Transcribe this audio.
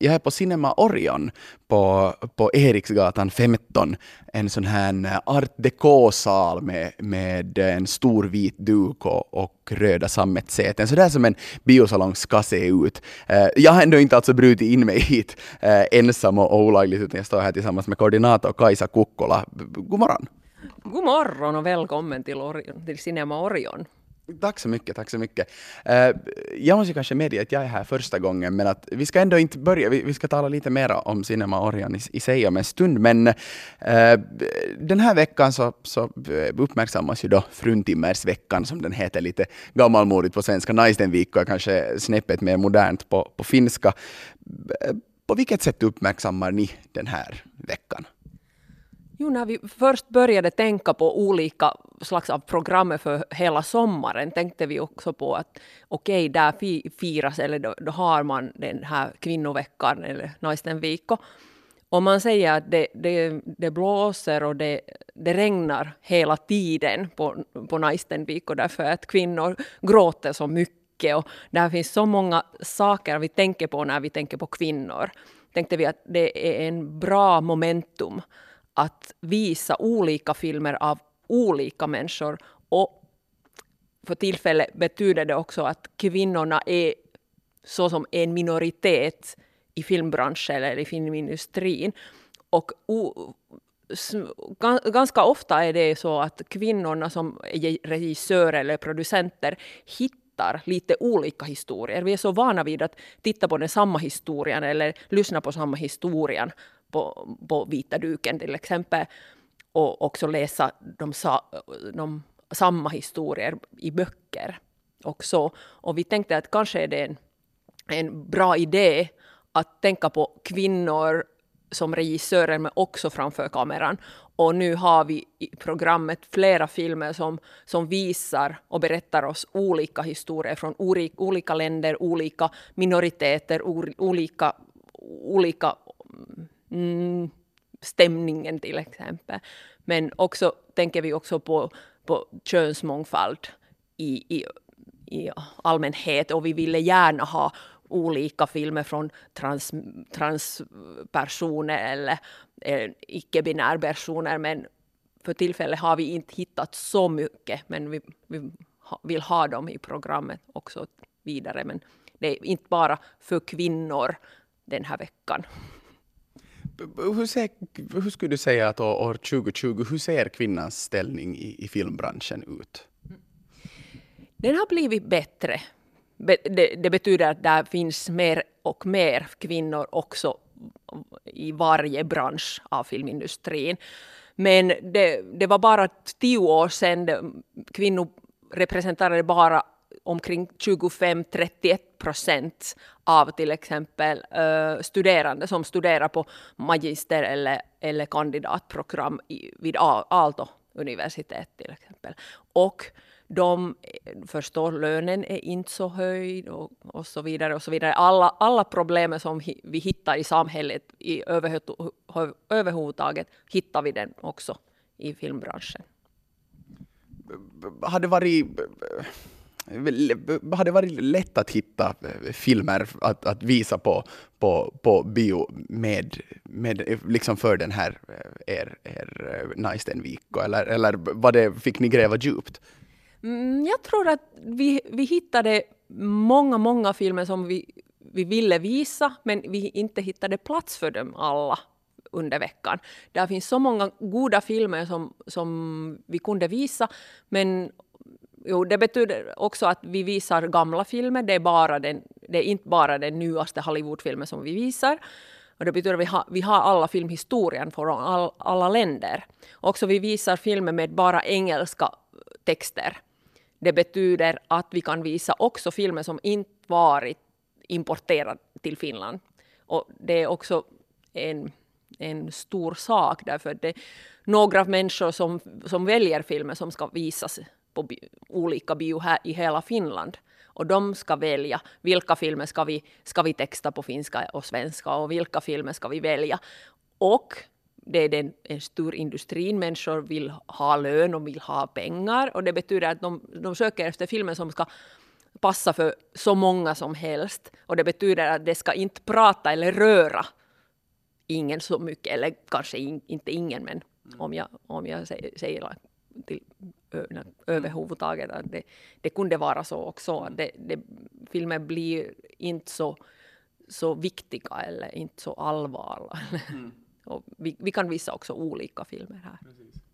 jag är på Cinema Orion på Eriksgatan 15. En sån här art deco-sal med en stor vit duk och röda sammetssäten. Så där som en biosalong ska se ut. Jag har ändå inte alltså brutit in mig hit ensam och olagligt, utan jag står här tillsammans med koordinator Kaisa Kukkola. God morgon! God morgon och välkommen till Cinema Orion. Tack så mycket, tack så mycket. Jag måste kanske medge att jag är här första gången, men att vi ska ändå inte börja. Vi ska tala lite mer om Cinema Orion i sig om en stund, men den här veckan så uppmärksammas ju då Fruntimmersveckan, som den heter lite gammalmodigt på svenska. Naistenviikko är kanske snäppet mer modernt på finska. På vilket sätt uppmärksammar ni den här veckan? Jo, när vi först började tänka på olika slags av program för hela sommaren tänkte vi också på att okej, där firas eller då har man den här kvinnoveckan eller Naistenviikko. Och man säger att det blåser och det regnar hela tiden på Naistenviikko därför att kvinnor gråter så mycket. Och där finns så många saker vi tänker på när vi tänker på kvinnor. Tänkte vi att det är en bra momentum att visa olika filmer av olika människor, och för tillfället betyder det också att kvinnorna är så som en minoritet i filmbranschen eller i filmindustrin, och ganska ofta är det så att kvinnorna som är regissörer eller producenter hittar lite olika historier. Vi är så vana vid att titta på den samma historien eller lyssna på samma historien på vita duken till exempel, och också läsa de samma historier i böcker också. Och vi tänkte att kanske är det en bra idé att tänka på kvinnor som regissörer men också framför kameran. Och nu har vi i programmet flera filmer som visar och berättar oss olika historier från olika länder, olika minoriteter, olika stämningen till exempel. Men också tänker vi också på könsmångfald i allmänhet, och vi ville gärna ha olika filmer från transpersoner eller icke-binära personer, men för tillfället har vi inte hittat så mycket, men vi vill ha dem i programmet också vidare. Men det är inte bara för kvinnor den här veckan. Hur skulle du säga att år 2020, hur ser kvinnans ställning i filmbranschen ut? Den har blivit bättre. Det betyder att det finns mer och mer kvinnor också i varje bransch av filmindustrin. Men det var bara 10 år sedan kvinnor representerade bara omkring 25-31% av till exempel studerande som studerar på magister eller kandidatprogram vid Aalto-universitet till exempel. Och de förstår lönen är inte så höjd och så vidare och så vidare. Alla problem som vi hittar i samhället överhuvudtaget hittar vi den också i filmbranschen. Har det varit lätt att hitta filmer att visa på bio med liksom för den här er Naistenviikko, eller fick ni gräva djupt? Jag tror att vi hittade många filmer som vi ville visa, men vi inte hittade plats för dem alla under veckan. Det finns så många goda filmer som vi kunde visa, men det betyder också att vi visar gamla filmer. Det är inte bara den nyaste Hollywoodfilmen som vi visar. Och det betyder att vi har alla filmhistorien från alla länder. Också vi visar filmer med bara engelska texter. Det betyder att vi kan visa också filmer som inte varit importerade till Finland. Och det är också en stor sak, därför att det är några människor som väljer filmer som ska visas på olika bio här i hela Finland. Och de ska välja vilka filmer ska vi texta på finska och svenska, och vilka filmer ska vi välja. Och det är en stor industrin, människor vill ha lön och vill ha pengar, och det betyder att de söker efter filmer passa för så många som helst. Och det betyder att det ska inte prata eller röra ingen så mycket, eller kanske inte ingen, men om jag säger till överhuvudtaget att det kunde vara så också. Filmer blir inte så viktiga eller inte så allvarliga. Och vi kan visa också olika filmer här.